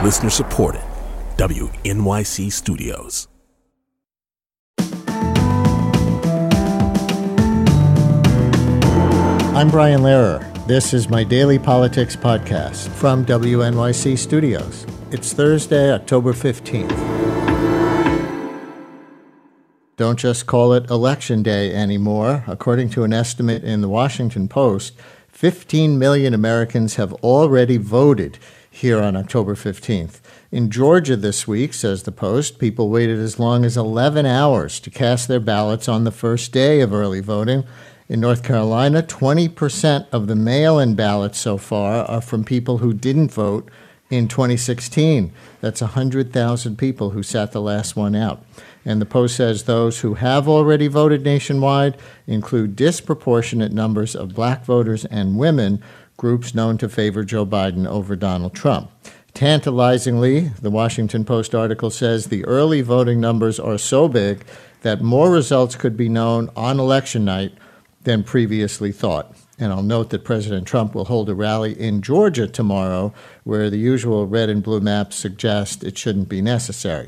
Listener supported. WNYC Studios. I'm Brian Lehrer. This is my daily politics podcast from WNYC Studios. It's Thursday, October 15th. Don't just call it Election Day anymore. According to an estimate in the Washington Post, 15 million Americans have already voted here on October 15th. In Georgia this week, says the Post, people waited as long as 11 hours to cast their ballots on the first day of early voting. In North Carolina, 20% of the mail-in ballots so far are from people who didn't vote in 2016. That's 100,000 people who sat the last one out. And the Post says those who have already voted nationwide include disproportionate numbers of black voters and women, groups known to favor Joe Biden over Donald Trump. Tantalizingly, the Washington Post article says the early voting numbers are so big that more results could be known on election night than previously thought. And I'll note that President Trump will hold a rally in Georgia tomorrow, where the usual red and blue maps suggest it shouldn't be necessary.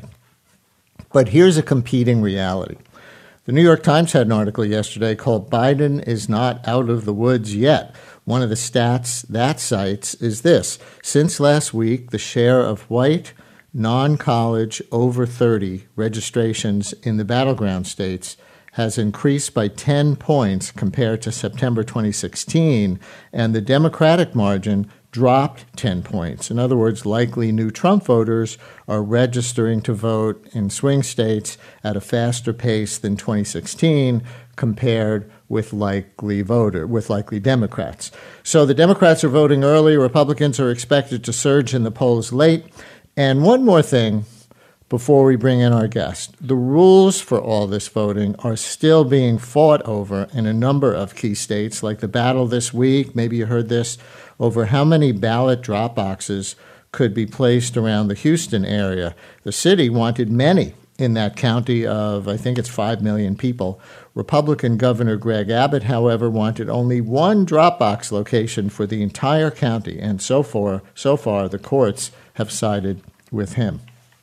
But here's a competing reality. The New York Times had an article yesterday called "Biden is not out of the woods yet." One of the stats that cites is this. Since last week, the share of white, non-college, over 30 registrations in the battleground states has increased by 10 points compared to September 2016, and the Democratic margin dropped 10 points. In other words, likely new Trump voters are registering to vote in swing states at a faster pace than 2016 compared with likely Democrats. So the Democrats are voting early. Republicans are expected to surge in the polls late. And one more thing before we bring in our guest. The rules for all this voting are still being fought over in a number of key states, like the battle this week, maybe you heard this, over how many ballot drop boxes could be placed around the Houston area. The city wanted many in that county of, I think it's 5 million people. Republican Governor Greg Abbott, however, wanted only one drop box location for the entire county, and so far the courts have sided with him.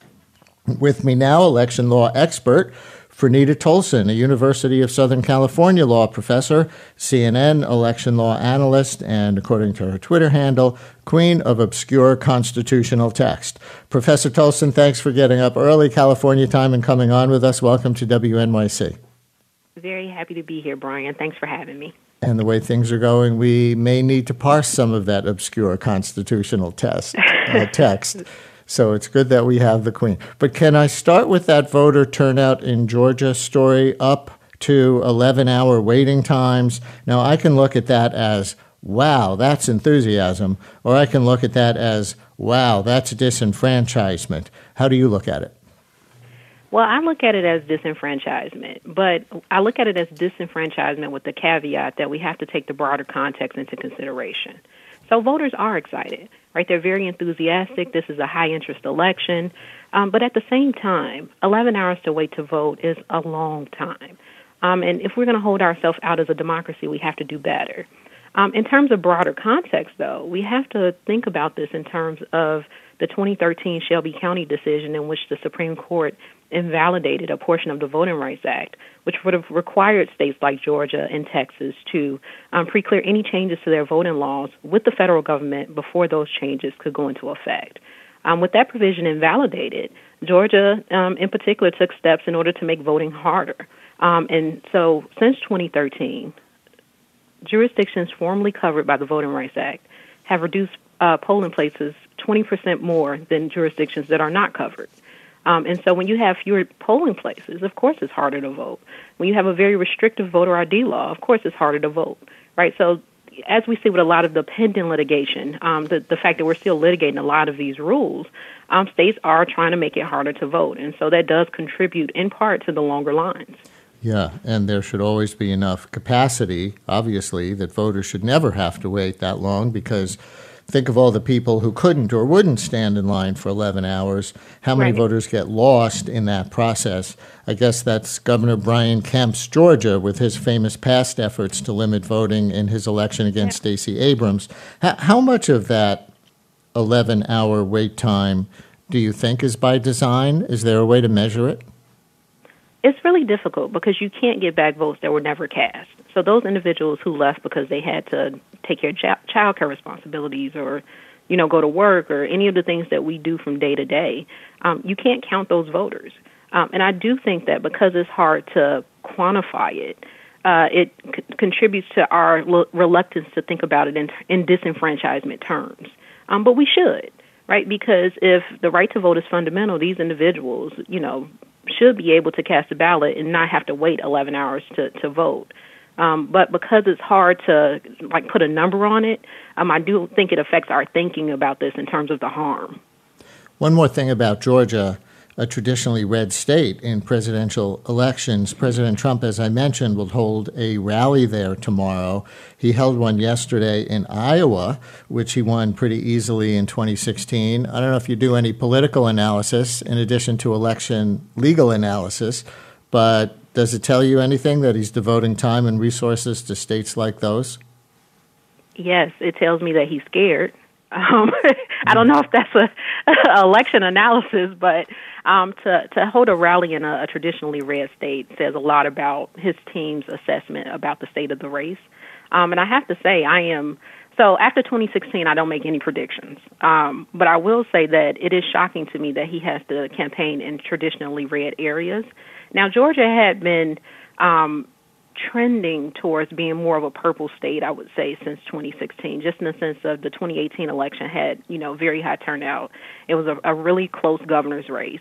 With me now, election law expert Fernita Tolson, a University of Southern California law professor, CNN election law analyst, and according to her Twitter handle, queen of obscure constitutional text. Professor Tolson, thanks for getting up early California time and coming on with us. Welcome to WNYC. Very happy to be here, Brian. Thanks for having me. And the way things are going, we may need to parse some of that obscure constitutional text. So it's good that we have the Queen. But can I start with that voter turnout in Georgia story, up to 11-hour waiting times? Now, I can look at that as, wow, that's enthusiasm, or I can look at that as, wow, that's disenfranchisement. How do you look at it? Well, I look at it as disenfranchisement, but I look at it as disenfranchisement with the caveat that we have to take the broader context into consideration. So voters are excited, right? They're very enthusiastic. This is a high-interest election. But at the same time, 11 hours to wait to vote is a long time. And if we're going to hold ourselves out as a democracy, we have to do better. In terms of broader context, though, we have to think about this in terms of the 2013 Shelby County decision in which the Supreme Court invalidated a portion of the Voting Rights Act, which would have required states like Georgia and Texas to pre-clear any changes to their voting laws with the federal government before those changes could go into effect. With that provision invalidated, Georgia in particular took steps in order to make voting harder. And so since 2013, jurisdictions formerly covered by the Voting Rights Act have reduced polling places 20% more than jurisdictions that are not covered. And so when you have fewer polling places, of course it's harder to vote. When you have a very restrictive voter ID law, of course it's harder to vote, right? So as we see with a lot of the pending litigation, the fact that we're still litigating a lot of these rules, states are trying to make it harder to vote. And so that does contribute in part to the longer lines. Yeah, and there should always be enough capacity, obviously, that voters should never have to wait that long, because think of all the people who couldn't or wouldn't stand in line for 11 hours. How many voters get lost in that process? I guess that's Governor Brian Kemp's Georgia with his famous past efforts to limit voting in his election against Stacey Abrams. How much of that 11-hour wait time, do you think is by design? Is there a way to measure it? It's really difficult because you can't get back votes that were never cast. So those individuals who left because they had to take care of child care responsibilities or, go to work or any of the things that we do from day to day, you can't count those voters. And I do think that because it's hard to quantify it, it contributes to our reluctance to think about it in disenfranchisement terms. But we should, right? Because if the right to vote is fundamental, these individuals, should be able to cast a ballot and not have to wait 11 hours to vote. But because it's hard to put a number on it, I do think it affects our thinking about this in terms of the harm. One more thing about Georgia, a traditionally red state in presidential elections. President Trump, as I mentioned, will hold a rally there tomorrow. He held one yesterday in Iowa, which he won pretty easily in 2016. I don't know if you do any political analysis in addition to election legal analysis, but does it tell you anything that he's devoting time and resources to states like those? Yes, it tells me that he's scared. I don't know if that's a election analysis, but to hold a rally in a traditionally red state says a lot about his team's assessment about the state of the race. And I have to say, so after 2016, I don't make any predictions. But I will say that it is shocking to me that he has to campaign in traditionally red areas. Now, Georgia had been trending towards being more of a purple state, I would say, since 2016, just in the sense of the 2018 election had, very high turnout. It was a really close governor's race.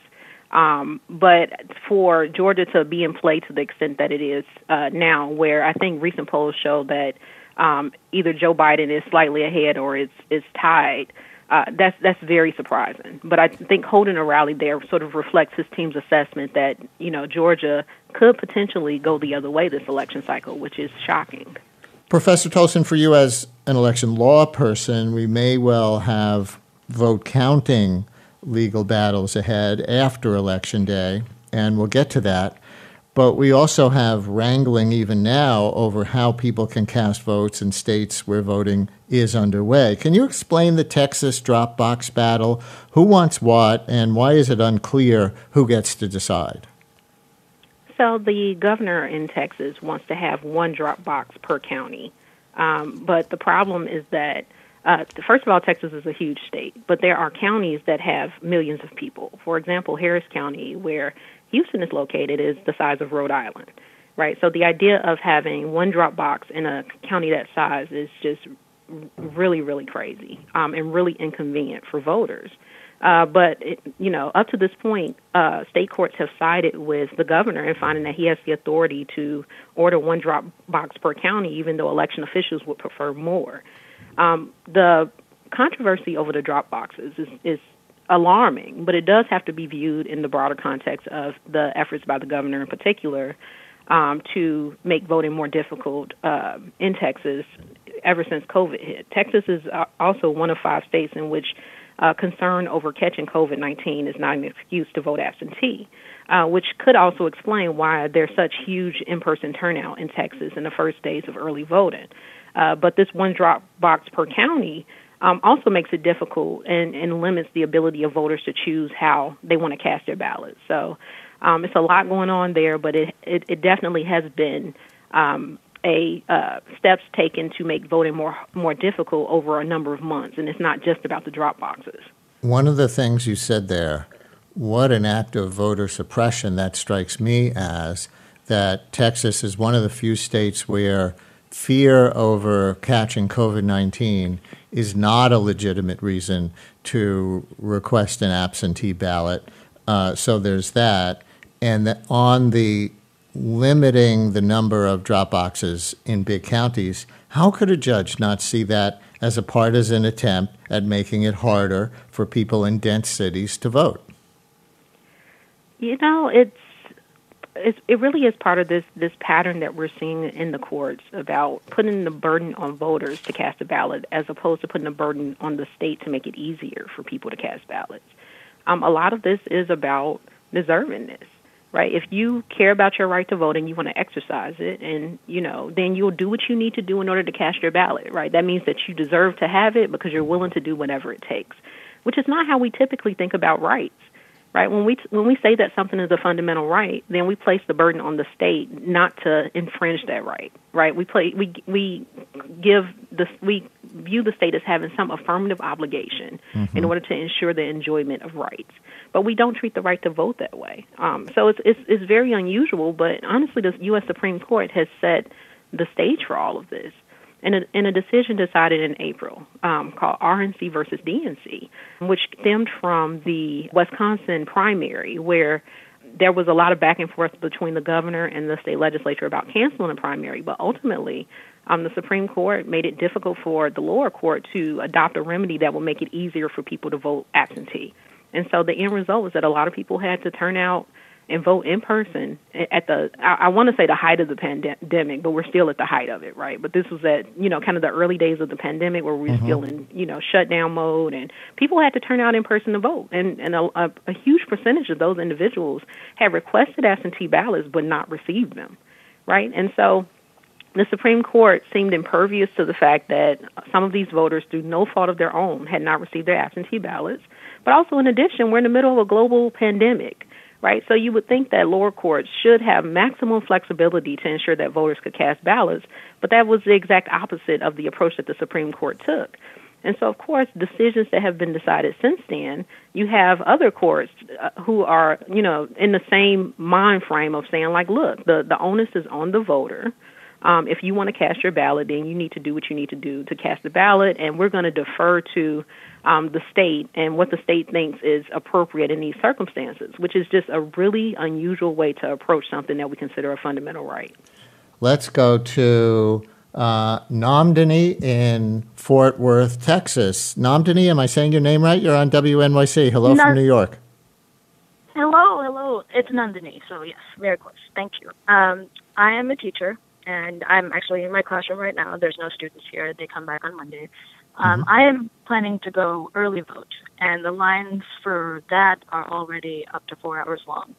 But for Georgia to be in play to the extent that it is now, where I think recent polls show that either Joe Biden is slightly ahead or is tied, that's very surprising. But I think holding a rally there sort of reflects his team's assessment that, Georgia could potentially go the other way this election cycle, which is shocking. Professor Tolson, for you as an election law person, we may well have vote counting legal battles ahead after Election Day, and we'll get to that. But we also have wrangling even now over how people can cast votes in states where voting is underway. Can you explain the Texas drop box battle? Who wants what, and why is it unclear who gets to decide? So the governor in Texas wants to have one drop box per county. But the problem is that, first of all, Texas is a huge state, but there are counties that have millions of people. For example, Harris County, where Houston is located, is the size of Rhode Island, right? So the idea of having one drop box in a county that size is just really, really crazy and really inconvenient for voters. But up to this point, state courts have sided with the governor in finding that he has the authority to order one drop box per county, even though election officials would prefer more. The controversy over the drop boxes is alarming, but it does have to be viewed in the broader context of the efforts by the governor in particular to make voting more difficult in Texas ever since COVID hit. Texas is also one of 5 states in which concern over catching COVID-19 is not an excuse to vote absentee, which could also explain why there's such huge in-person turnout in Texas in the first days of early voting. But this one drop box per county also makes it difficult and limits the ability of voters to choose how they want to cast their ballots. So it's a lot going on there, but it definitely has been steps taken to make voting more difficult over a number of months, and it's not just about the drop boxes. One of the things you said there, what an act of voter suppression that strikes me as, that Texas is one of the few states where fear over catching COVID-19 is not a legitimate reason to request an absentee ballot. So there's that. And on the limiting the number of drop boxes in big counties, how could a judge not see that as a partisan attempt at making it harder for people in dense cities to vote? It really is part of this pattern that we're seeing in the courts about putting the burden on voters to cast a ballot as opposed to putting the burden on the state to make it easier for people to cast ballots. A lot of this is about deservingness. right? If you care about your right to vote and you want to exercise it, and then you'll do what you need to do in order to cast your ballot, right? That means that you deserve to have it because you're willing to do whatever it takes, which is not how we typically think about rights. Right, when we say that something is a fundamental right, then we place the burden on the state not to infringe that right. Right, we view the state as having some affirmative obligation in order to ensure the enjoyment of rights, but we don't treat the right to vote that way. So it's very unusual. But honestly, the U.S. Supreme Court has set the stage for all of this. In a decision decided in April called RNC versus DNC, which stemmed from the Wisconsin primary, where there was a lot of back and forth between the governor and the state legislature about canceling the primary. But ultimately, the Supreme Court made it difficult for the lower court to adopt a remedy that will make it easier for people to vote absentee. And so the end result was that a lot of people had to turn out and vote in person at I want to say the height of the pandemic, but we're still at the height of it, right? But this was at, kind of the early days of the pandemic where we were still in, shutdown mode, and people had to turn out in person to vote. And a huge percentage of those individuals had requested absentee ballots but not received them, right? And so the Supreme Court seemed impervious to the fact that some of these voters, through no fault of their own, had not received their absentee ballots. But also, in addition, we're in the middle of a global pandemic. Right, so you would think that lower courts should have maximum flexibility to ensure that voters could cast ballots, but that was the exact opposite of the approach that the Supreme Court took. And so, of course, decisions that have been decided since then, you have other courts who are, in the same mind frame of saying, like, look, the onus is on the voter. If you want to cast your ballot, then you need to do what you need to do to cast the ballot, and we're going to defer to the state and what the state thinks is appropriate in these circumstances, which is just a really unusual way to approach something that we consider a fundamental right. Let's go to Namdini in Fort Worth, Texas. Namdini, am I saying your name right? You're on WNYC. Hello from New York. Hello. It's Nandini, so yes, very close. Thank you. I am a teacher, and I'm actually in my classroom right now. There's no students here. They come back on Monday. I am planning to go early vote, and the lines for that are already up to 4 hours long.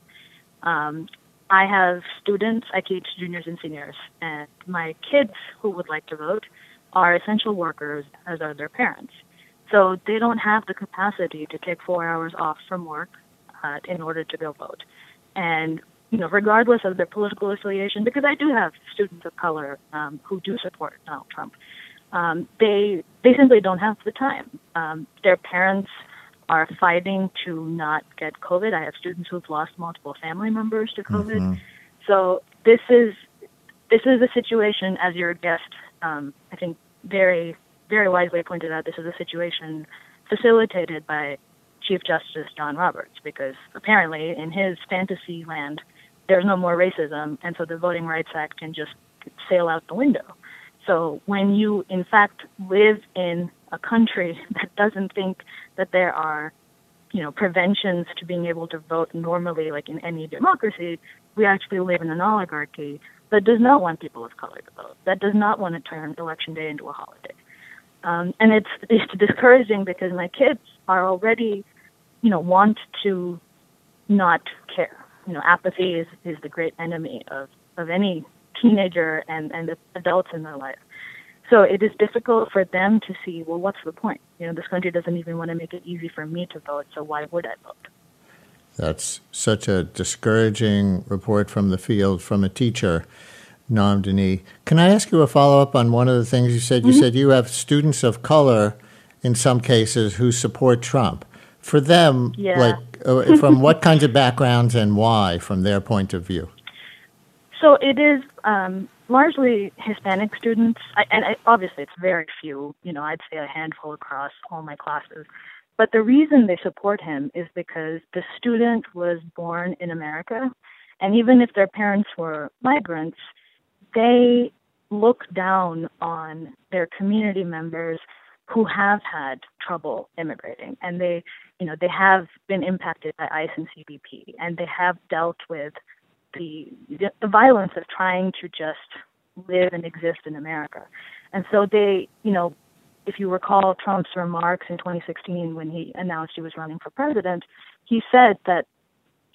I have students, I teach juniors and seniors, and my kids who would like to vote are essential workers, as are their parents. So they don't have the capacity to take 4 hours off from work in order to go vote. And regardless of their political affiliation, because I do have students of color who do support Donald Trump, they simply don't have the time. Their parents are fighting to not get COVID. I have students who've lost multiple family members to COVID. So this is a situation, as your guest, I think, very, very wisely pointed out, this is a situation facilitated by Chief Justice John Roberts, because apparently in his fantasy land, there's no more racism, and so the Voting Rights Act can just sail out the window. So when you, in fact, live in a country that doesn't think that there are, preventions to being able to vote normally, like in any democracy, we actually live in an oligarchy that does not want people of color to vote, that does not want to turn Election Day into a holiday. And it's discouraging because my kids are already, want to not care. Apathy is the great enemy of any teenager and the adults in their life. So it is difficult for them to see, well, what's the point? This country doesn't even want to make it easy for me to vote, so why would I vote? That's such a discouraging report from the field from a teacher, Namdini. Can I ask you a follow-up on one of the things you said? You said you have students of color, in some cases, who support Trump. For them, from what kinds of backgrounds and why, from their point of view? So it is largely Hispanic students, and obviously it's very few, I'd say a handful across all my classes. But the reason they support him is because the student was born in America, and even if their parents were migrants, they look down on their community members who have had trouble immigrating, and they have been impacted by ICE and CBP, and they have dealt with the violence of trying to just live and exist in America. And so they, if you recall Trump's remarks in 2016 when he announced he was running for president, he said that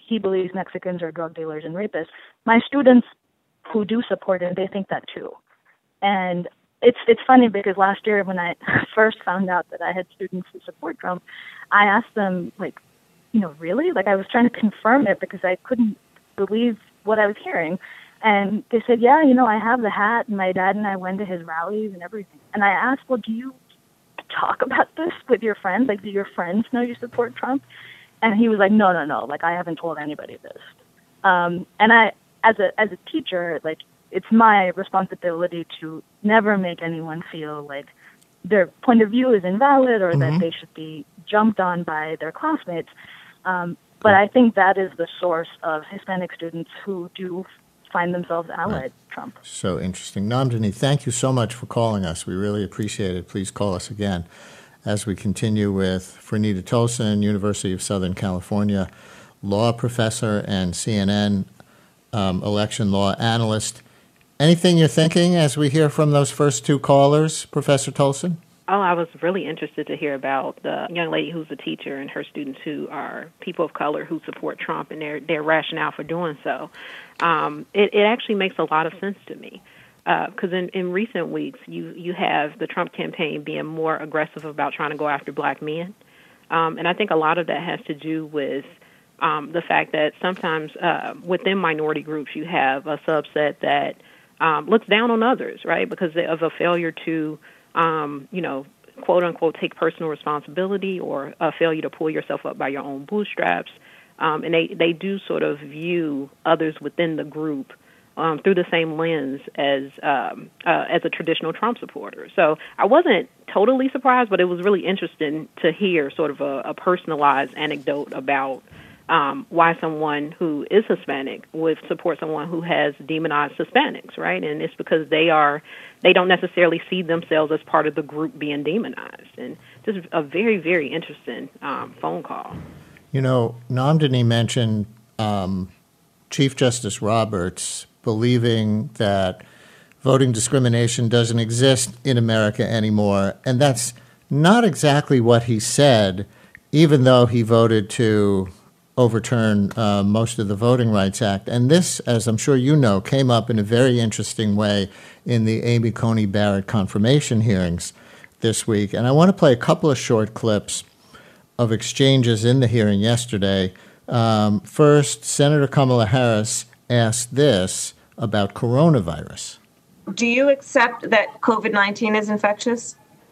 he believes Mexicans are drug dealers and rapists. My students who do support him, they think that too. And it's funny because last year when I first found out that I had students who support Trump, I asked them, like, really? Like, I was trying to confirm it because I couldn't believe what I was hearing. And they said, yeah, I have the hat, and my dad and I went to his rallies and everything. And I asked, well, do you talk about this with your friends? Like, do your friends know you support Trump? And he was like, no. Like, I haven't told anybody this. And I, as a teacher, like, it's my responsibility to never make anyone feel like their point of view is invalid or that they should be jumped on by their classmates. But I think that is the source of Hispanic students who do find themselves allied Trump. So interesting. Namdini, thank you so much for calling us. We really appreciate it. Please call us again as we continue with Franita Tolson, University of Southern California, law professor and CNN election law analyst. Anything you're thinking as we hear from those first two callers, Professor Tolson? Oh, I was really interested to hear about the young lady who's a teacher and her students who are people of color who support Trump and their rationale for doing so. It actually makes a lot of sense to me because in recent weeks you have the Trump campaign being more aggressive about trying to go after black men. And I think a lot of that has to do with the fact that sometimes within minority groups you have a subset that looks down on others, right, because of a failure to quote unquote, take personal responsibility or a failure to pull yourself up by your own bootstraps. And they do sort of view others within the group through the same lens as a traditional Trump supporter. So I wasn't totally surprised, but it was really interesting to hear sort of a personalized anecdote about why someone who is Hispanic would support someone who has demonized Hispanics, right? And it's because they don't necessarily see themselves as part of the group being demonized. And just a very, very interesting phone call. Namdini mentioned Chief Justice Roberts believing that voting discrimination doesn't exist in America anymore. And that's not exactly what he said, even though he voted to overturn most of the Voting Rights Act. And this, as I'm sure you know, came up in a very interesting way in the Amy Coney Barrett confirmation hearings this week. And I want to play a couple of short clips of exchanges in the hearing yesterday. First, Senator Kamala Harris asked this about coronavirus. Do you accept that COVID-19 is infectious?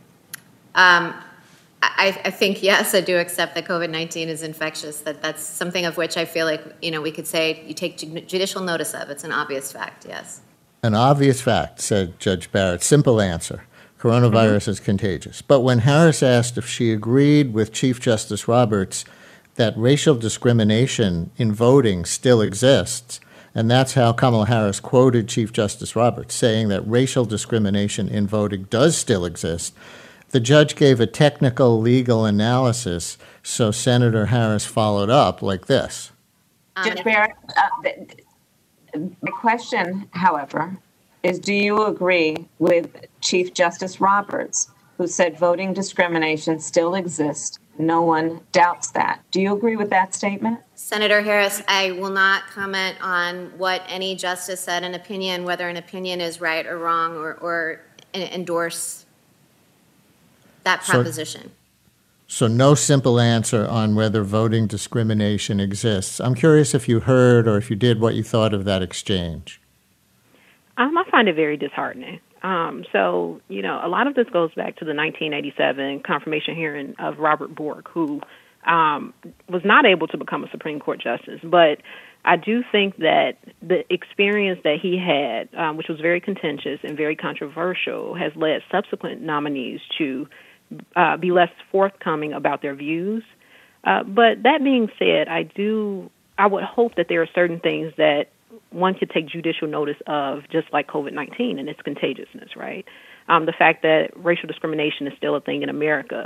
I think, yes, I do accept that COVID-19 is infectious. That's something of which I feel like, we could say you take judicial notice of. It's an obvious fact, yes. An obvious fact, said Judge Barrett. Simple answer. Coronavirus is contagious. But when Harris asked if she agreed with Chief Justice Roberts that racial discrimination in voting still exists, and that's how Kamala Harris quoted Chief Justice Roberts, saying that racial discrimination in voting does still exist, the judge gave a technical legal analysis, so Senator Harris followed up like this. Judge Barrett, the question, however, is do you agree with Chief Justice Roberts, who said voting discrimination still exists? No one doubts that. Do you agree with that statement? Senator Harris, I will not comment on what any justice said in opinion, whether an opinion is right or wrong, or endorse that proposition. So no simple answer on whether voting discrimination exists. I'm curious if you heard or if you did what you thought of that exchange. I find it very disheartening. So, a lot of this goes back to the 1987 confirmation hearing of Robert Bork, who was not able to become a Supreme Court justice. But I do think that the experience that he had, which was very contentious and very controversial, has led subsequent nominees to be less forthcoming about their views. But that being said, I would hope that there are certain things that one could take judicial notice of, just like COVID-19 and its contagiousness, right? The fact that racial discrimination is still a thing in America,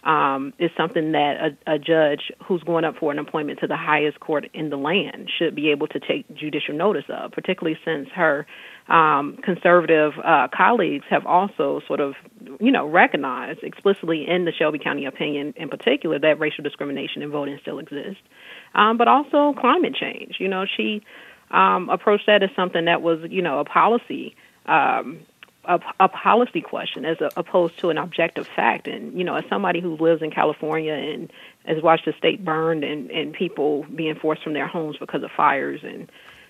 is something that a judge who's going up for an appointment to the highest court in the land should be able to take judicial notice of, particularly since her conservative colleagues have also sort of, recognized explicitly in the Shelby County opinion in particular that racial discrimination in voting still exists, but also climate change. She approached that as something that was, a policy a policy question as opposed to an objective fact. And, as somebody who lives in California and has watched the state burned and people being forced from their homes because of fires, and,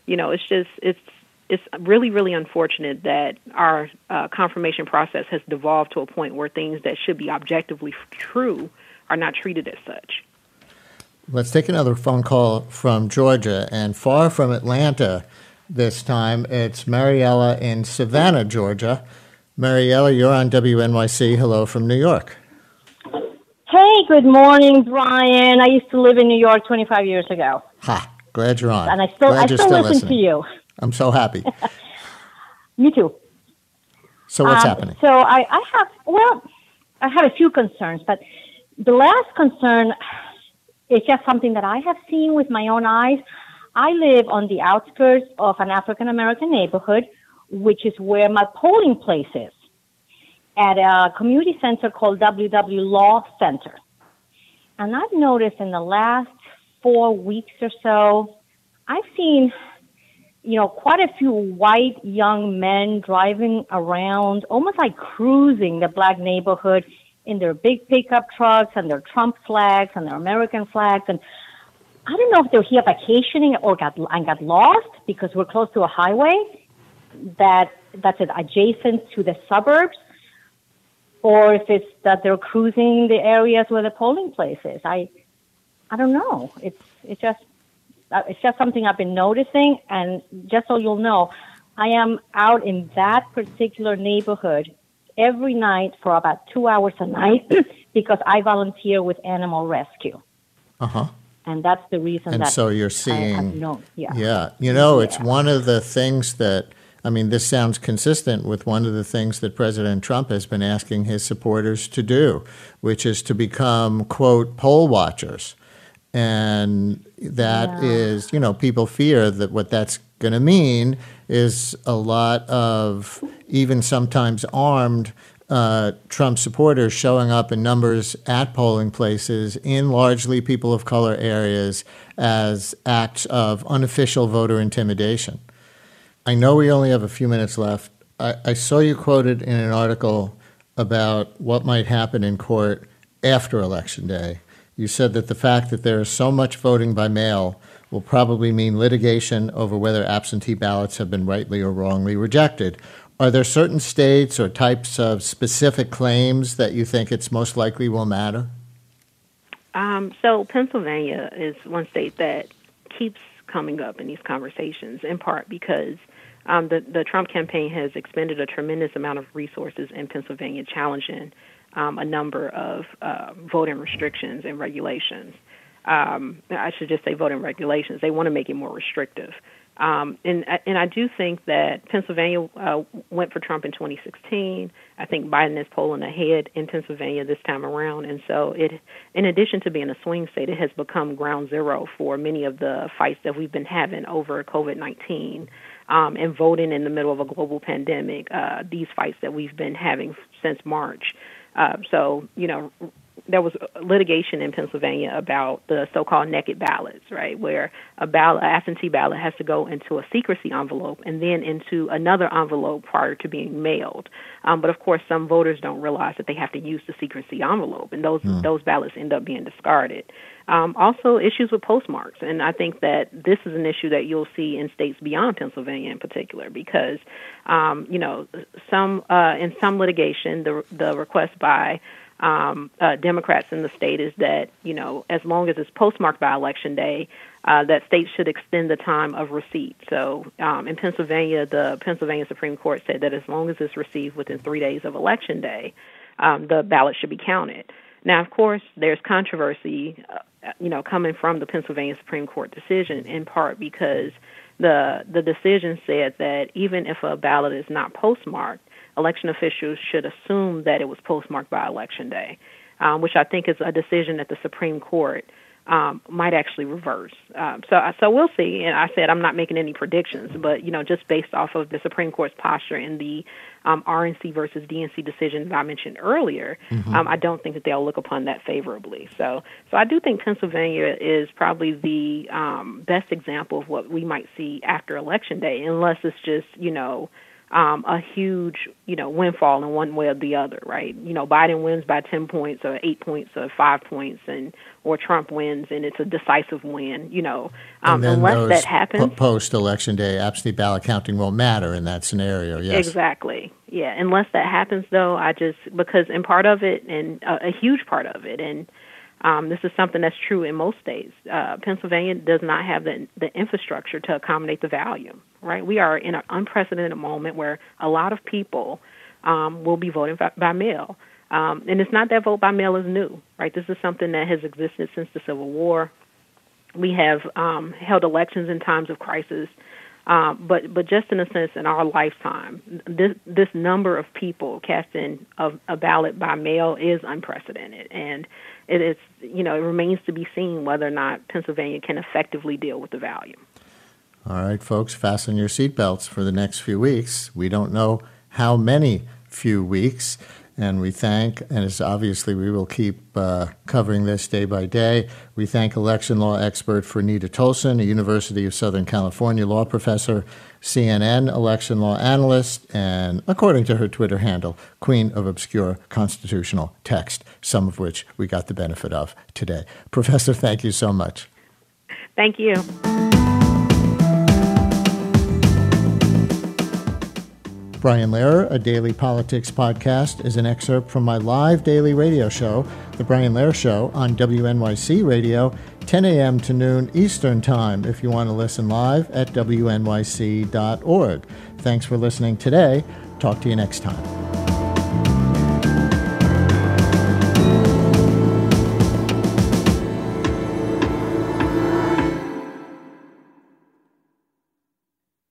it's really, really unfortunate that our confirmation process has devolved to a point where things that should be objectively true are not treated as such. Let's take another phone call from Georgia, and far from Atlanta this time. It's Mariella in Savannah, Georgia. Mariella, you're on WNYC. Hello from New York. Hey, good morning, Brian. I used to live in New York 25 years ago. Ha, glad you're on. And I still listen listening to you. I'm so happy. Me too. So what's happening? So I have a few concerns, but the last concern is just something that I have seen with my own eyes. I live on the outskirts of an African-American neighborhood, which is where my polling place is, at a community center called WW Law Center. And I've noticed in the last 4 weeks or so, I've seen, quite a few white young men driving around, almost like cruising the black neighborhood in their big pickup trucks and their Trump flags and their American flags. And I don't know if they're here vacationing or got lost because we're close to a highway that's adjacent to the suburbs, or if it's that they're cruising the areas where the polling place is. I don't know. It's just something I've been noticing, and just so you'll know, I am out in that particular neighborhood every night for about 2 hours a night because I volunteer with animal rescue. Uh-huh. And that's the reason and so you're seeing, it's one of the things that, this sounds consistent with one of the things that President Trump has been asking his supporters to do, which is to become, quote, poll watchers. And that is, people fear that what that's going to mean is a lot of even sometimes armed Trump supporters showing up in numbers at polling places in largely people of color areas as acts of unofficial voter intimidation. I know we only have a few minutes left. I saw you quoted in an article about what might happen in court after Election Day. You said that the fact that there is so much voting by mail will probably mean litigation over whether absentee ballots have been rightly or wrongly rejected. Are there certain states or types of specific claims that you think it's most likely will matter? So Pennsylvania is one state that keeps coming up in these conversations, in part because the Trump campaign has expended a tremendous amount of resources in Pennsylvania challenging a number of voting restrictions and regulations. I should just say voting regulations. They want to make it more restrictive. And I do think that Pennsylvania went for Trump in 2016. I think Biden is polling ahead in Pennsylvania this time around. And so it, in addition to being a swing state, it has become ground zero for many of the fights that we've been having over COVID-19 and voting in the middle of a global pandemic, these fights that we've been having since March. So, there was litigation in Pennsylvania about the so-called naked ballots, right, where an absentee ballot has to go into a secrecy envelope and then into another envelope prior to being mailed. But, of course, some voters don't realize that they have to use the secrecy envelope, and those ballots end up being discarded. Also, issues with postmarks, and I think that this is an issue that you'll see in states beyond Pennsylvania in particular because, in some litigation, the request by Democrats in the state is that, as long as it's postmarked by Election Day, that states should extend the time of receipt. So in Pennsylvania, the Pennsylvania Supreme Court said that as long as it's received within 3 days of Election Day, the ballot should be counted. Now, of course, there's controversy, coming from the Pennsylvania Supreme Court decision, in part because the decision said that even if a ballot is not postmarked, election officials should assume that it was postmarked by Election Day, which I think is a decision that the Supreme Court might actually reverse. So we'll see. And I said I'm not making any predictions, but just based off of the Supreme Court's posture in the RNC versus DNC decision that I mentioned earlier, I don't think that they'll look upon that favorably. So I do think Pennsylvania is probably the best example of what we might see after Election Day, unless it's just a huge, windfall in one way or the other, right? Biden wins by 10 points or 8 points or 5 points, or Trump wins and it's a decisive win, unless that happens. Post-Election Day, absentee ballot counting won't matter in that scenario, yes. Exactly. Yeah, unless that happens, though, because in part of it, and a huge part of it, and this is something that's true in most states. Pennsylvania does not have the infrastructure to accommodate the volume, right? We are in an unprecedented moment where a lot of people will be voting by mail. And it's not that vote by mail is new, right? This is something that has existed since the Civil War. We have held elections in times of crisis. But just in a sense, in our lifetime, this number of people casting a ballot by mail is unprecedented, and it remains to be seen whether or not Pennsylvania can effectively deal with the volume. All right, folks, fasten your seatbelts for the next few weeks. We don't know how many few weeks. And we thank, and it's obviously we will keep covering this day by day. We thank election law expert Fernita Tolson, a University of Southern California law professor, CNN election law analyst, and according to her Twitter handle, queen of obscure constitutional text, some of which we got the benefit of today. Professor, thank you so much. Thank you. Brian Lehrer, a daily politics podcast, is an excerpt from my live daily radio show, The Brian Lehrer Show, on WNYC Radio, 10 a.m. to noon Eastern Time, if you want to listen live at wnyc.org. Thanks for listening today. Talk to you next time.